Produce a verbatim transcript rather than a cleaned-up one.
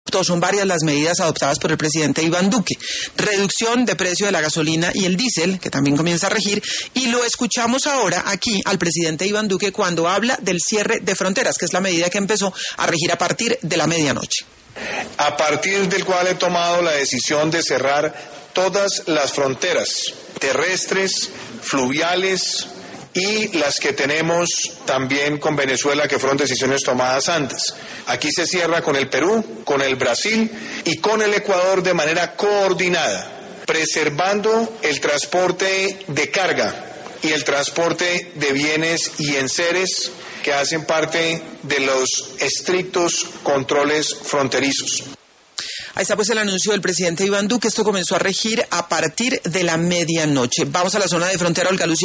Son varias las medidas adoptadas por el presidente Iván Duque. Reducción de precio de la gasolina y el diésel, que también comienza a regir, y lo escuchamos ahora aquí al presidente Iván Duque cuando habla del cierre de fronteras, que es la medida que empezó a regir a partir de la medianoche. A partir del cual he tomado la decisión de cerrar todas las fronteras terrestres, fluviales y las que tenemos también con Venezuela, que fueron decisiones tomadas antes. Aquí se cierra con el Perú, con el Brasil y con el Ecuador de manera coordinada, preservando el transporte de carga y el transporte de bienes y enseres que hacen parte de los estrictos controles fronterizos. Ahí está pues el anuncio del presidente Iván Duque. Esto comenzó a regir a partir de la medianoche. Vamos a la zona de frontera, Olga Lucía.